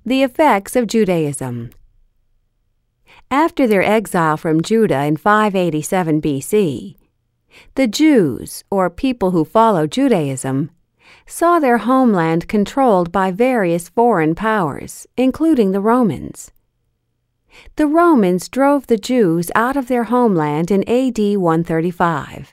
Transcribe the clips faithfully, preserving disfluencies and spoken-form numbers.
The effects of Judaism. After their exile from Judah in five eighty-seven B C, the Jews, or people who follow Judaism, saw their homeland controlled by various foreign powers, including the Romans. The Romans drove the Jews out of their homeland in A D one thirty-five.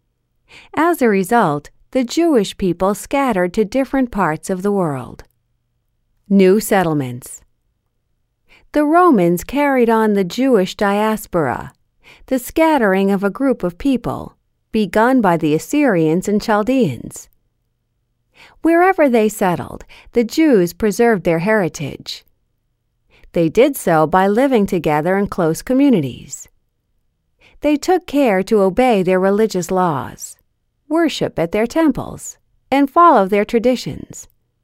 As a result, the Jewish people scattered to different parts of the world. New settlements. The Romans carried on the Jewish diaspora, the scattering of a group of people, begun by the Assyrians and Chaldeans. Wherever they settled, the Jews preserved their heritage. They did so by living together in close communities. They took care to obey their religious laws, worship at their temples, and follow their traditions.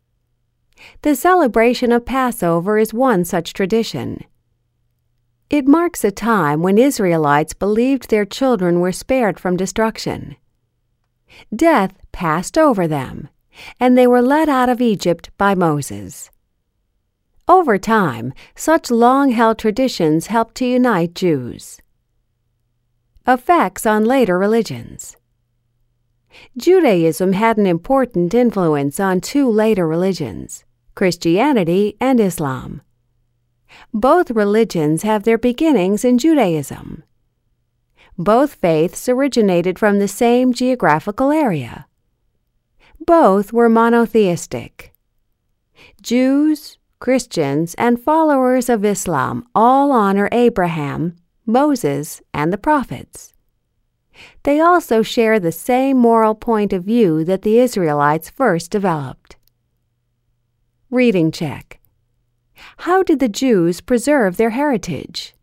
The celebration of Passover is one such tradition. It marks a time when Israelites believed their children were spared from destruction. Death passed over them, and they were led out of Egypt by Moses. Over time, such long-held traditions helped to unite Jews. Effects on later religions. Judaism had an important influence on two later religions, Christianity and Islam. Both religions have their beginnings in Judaism. Both faiths originated from the same geographical area. Both were monotheistic. Jews, Christians, and followers of Islam all honor Abraham, Moses, and the prophets. They also share the same moral point of view that the Israelites first developed. Reading check. How did the Jews preserve their heritage?